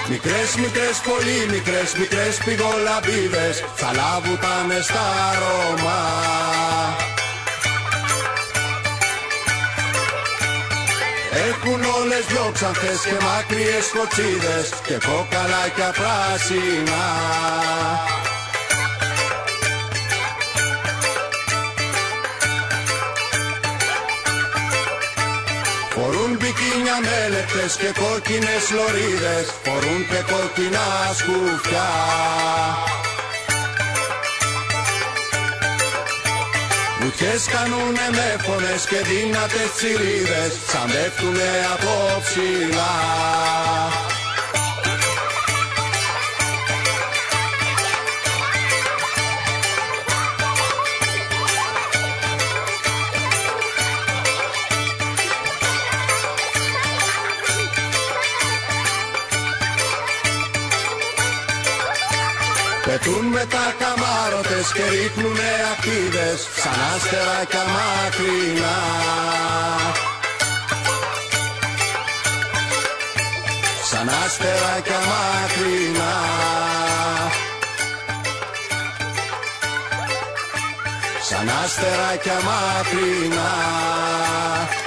Μικρές, μικρές, πολύ μικρές, μικρές πηγολαμπίδες θα λάβουτανε στα Ρώμα. Έχουν όλες δυο ξανθές και μακριές κοτσίδες και κόκαλάκια πράσινα. Φορούν μπικίνια μέλευτες και κόκκινες λωρίδες, φορούν και κόκκινα σκουφιά. Βουτιές κάνουνε με φωνές και δύνατες τσιρίδες, σαν πέφτουνε από ψηλά. Πετούν με τα καμάρωτες και ρίχνουνε ακτίδες σαν αστεράκια μακρινά. Σαν αστεράκια μακρινά. Σαν αστεράκια μακρινά.